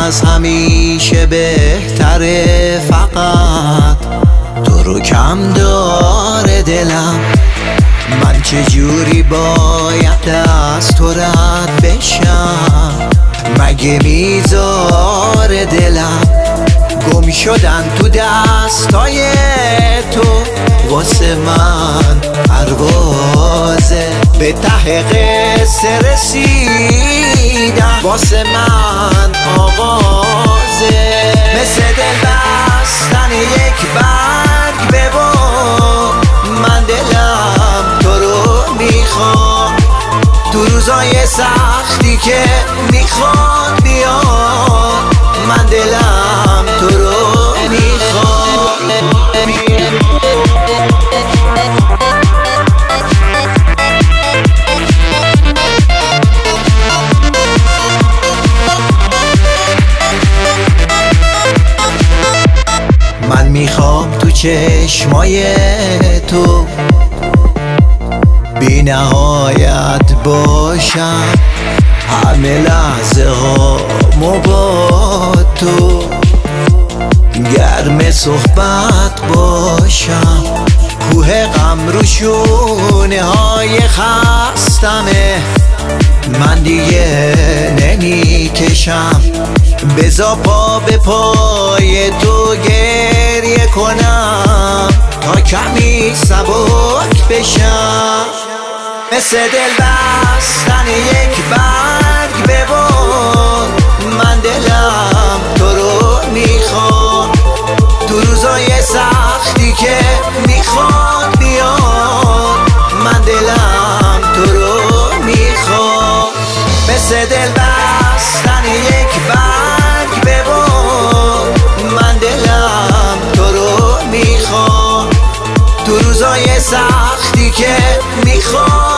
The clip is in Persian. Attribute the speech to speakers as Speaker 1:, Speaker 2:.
Speaker 1: از همیشه بهتره، فقط تو رو کم داره دلم. من چجوری باید دست تو رد بشم؟ مگه میذاره دلم گم شدن تو دستای تو؟ واسه من پروازه به ته قصه رسیدم، واسه من آغازه. مثل دل بستن یک برگ به باد، من دلم تو رو میخوام. تو روزای سختی که میخواد بیاد، من دلم تو رو میخوام. من میخوام تو چشمای تو بی نهایت باشم، همه لحظه هامو با تو گرم صحبت باشم. کوه غم رو شونه های خستمه، من دیگه نمیکشم. بذار پا به پای تو گریه کنم تا کمی سبک بشم. مثل دل بستن یک برگ به باد، من دلم تو رو میخوام. تو روزای سختی که میخواد بیاد، من دلم تو رو میخوام. مثل دل بستن یک برگ به باد، من دلم تو رو میخوام. تو روزای سختی که میخواد